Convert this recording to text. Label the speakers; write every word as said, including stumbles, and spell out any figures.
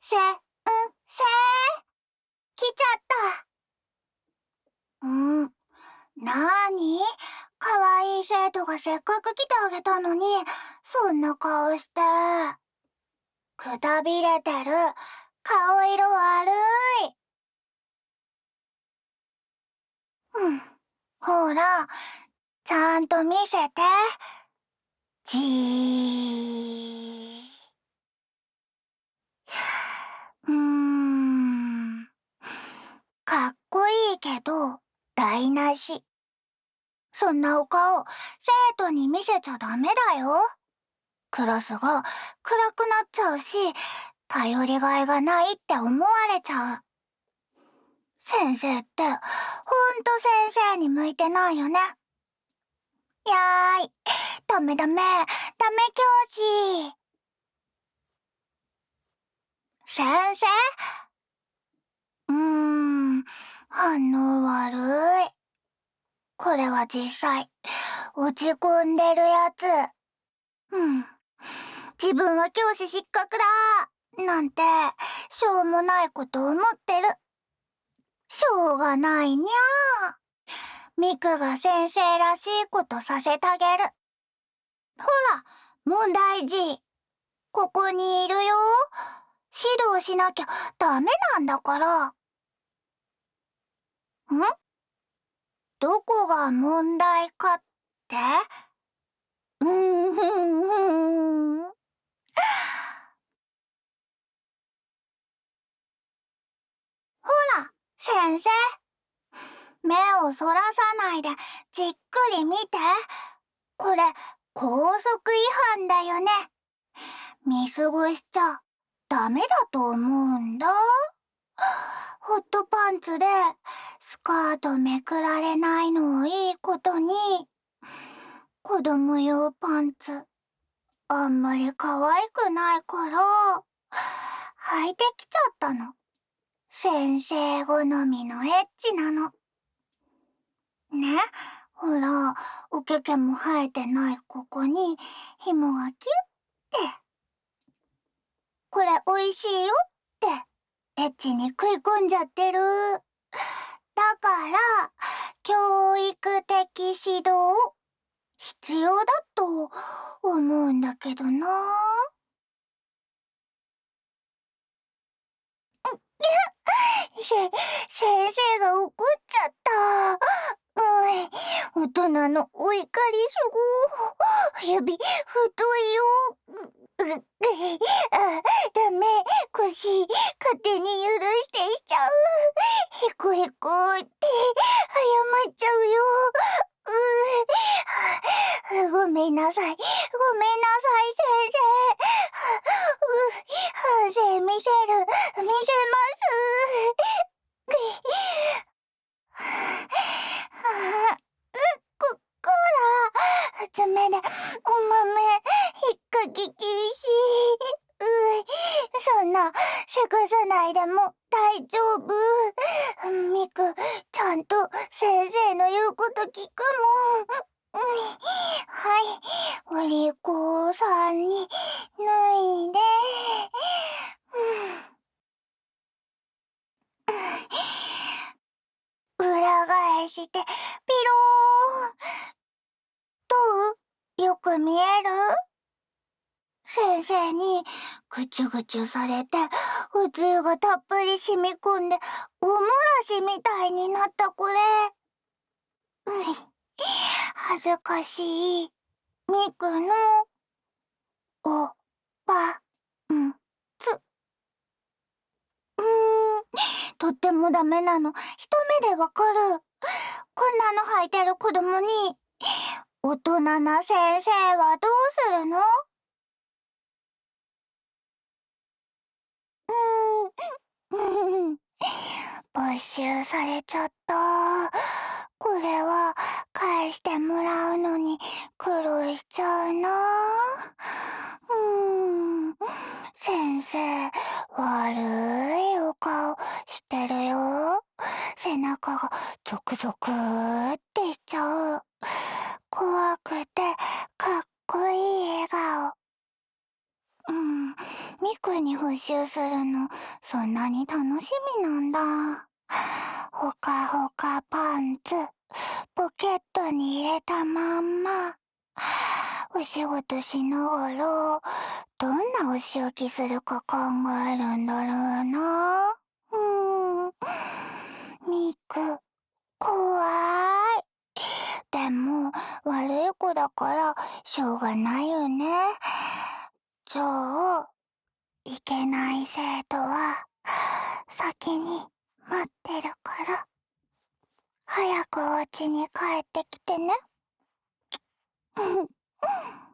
Speaker 1: せ、うん、せ来ちゃった。うん、なーに？かわいい生徒がせっかく来てあげたのに、そんな顔して。くたびれてる。顔色悪い。うん、ほら、ちゃんと見せて。じー。うーん。かっこいいけど、台無し。そんなお顔、生徒に見せちゃダメだよ。クラスが暗くなっちゃうし、頼りがいがないって思われちゃう。先生って、ほんと先生に向いてないよね。やーい、ダメダメ、ダメ教師。先生？うーん、反応悪い。これは実際、落ち込んでるやつ。うん。自分は教師失格だなんて、しょうもないこと思ってる。しょうがないにゃー。ミクが先生らしいことさせてあげる。ほら、問題児。ここにいるよ。指導しなきゃダメなんだから。ん？どこが問題かって？うーんふんふん。ほら、先生。目をそらさないでじっくり見て。これ、校則違反だよね。見過ごしちゃダメだと思うんだ。ホットパンツでスカートめくられないのをいいことに、子供用パンツあんまり可愛くないから履いてきちゃったの。先生好みのエッチなの。ね、ほら、おけけも生えてないここに紐がキュッて。これおいしいよってエッチに食い込んじゃってる。だから教育的指導必要だと思うんだけどな。せ、先生が怒っちゃった。うん、大人のお怒りすご。指太いよ。う、う、あ、ダメ。腰、勝手に許してしちゃう。へこへこって、謝っちゃうよ。う、ごめんなさい。ごめんなさい、先生。う、反省見せる。見せます。あ、う、こ、こら、爪でお豆引っかき禁止。うい、そんなせかさないでも大丈夫。ミク、ちゃんと先生の言うこと聞くもん。うい、はい、お利口さんに脱いで。うん、裏返してピローン。どう？よく見える？先生にぐちゅぐちゅされておつゆがたっぷり染み込んでおもらしみたいになったこれ。うい、恥ずかしい。ミクのおばんつ。うーん、とってもダメなの一目でわかる。こんなの履いてる子供に大人な先生はどうするの？うーん、没収されちゃった。これは返してもらうのに苦労しちゃうな。うーん、先生、悪いお顔してるよ。背中がゾクゾクってしちゃう。怖くてかっこいい笑顔。うん、ミクに復讐するののそんなに楽しみなんだ。ほかほかパンツ、ポケットに入れたまんま。お仕事しながら、どんなお仕置きするか考えるんだろうな。うーん。ミク、怖い。でも、悪い子だから、しょうがないよね。じゃあ、いけない生徒は、先に待ってるから、早くお家に帰ってきてね。